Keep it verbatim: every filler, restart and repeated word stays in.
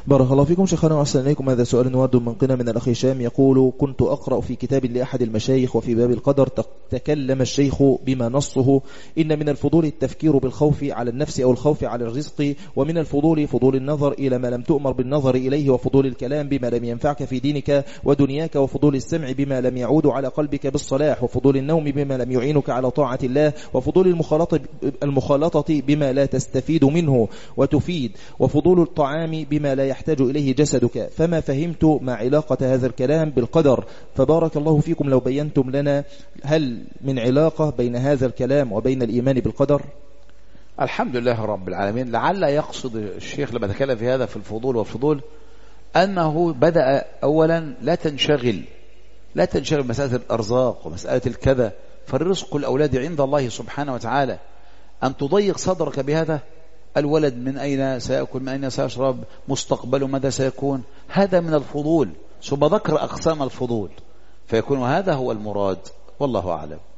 بارك الله فيكم شيخنا وأحسن إليكم. هذا سؤال ورد من قنا من الأخ هشام يقول: كنت أقرأ في كتاب لأحد المشايخ وفي باب القدر تكلم الشيخ بما نصه: إن من الفضول التفكير بالخوف على النفس أو الخوف على الرزق، ومن الفضول فضول النظر إلى ما لم تؤمر بالنظر إليه، وفضول الكلام بما لم ينفعك في دينك ودنياك، وفضول السمع بما لم يعود على قلبك بالصلاح، وفضول النوم بما لم يعينك على طاعة الله، وفضول المخالطة المخالطة بما لا تستفيد منه وتفيد، وفضول الطعام بما لا يحتاج إليه جسدك. فما فهمت ما علاقة هذا الكلام بالقدر؟ فبارك الله فيكم لو بينتم لنا هل من علاقة بين هذا الكلام وبين الإيمان بالقدر؟ الحمد لله رب العالمين. لعل يقصد الشيخ لما تكلم في هذا في الفضول والفضول أنه بدأ أولا لا تنشغل لا تنشغل مسألة الأرزاق ومسألة الكذا، فالرزق الأولاد عند الله سبحانه وتعالى. أن تضيق صدرك بهذا الولد من أين سيأكل، من أين سيشرب، مستقبله ماذا سيكون، هذا من الفضول، ثم ذكر أقسام الفضول، فيكون هذا هو المراد، والله أعلم.